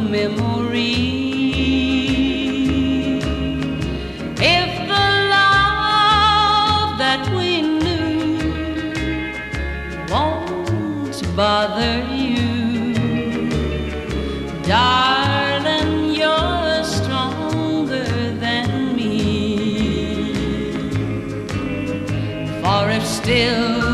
memory. If the love that we knew won't bother you, darling, you're stronger than me. For if still